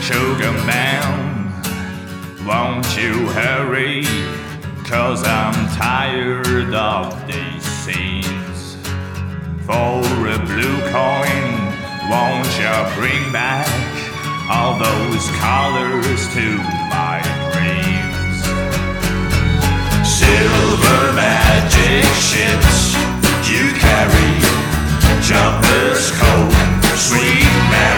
Sugar man, won't you hurry? 'Cause I'm tired of these scenes. For a blue coin, won't you bring back all those colors to my dreams?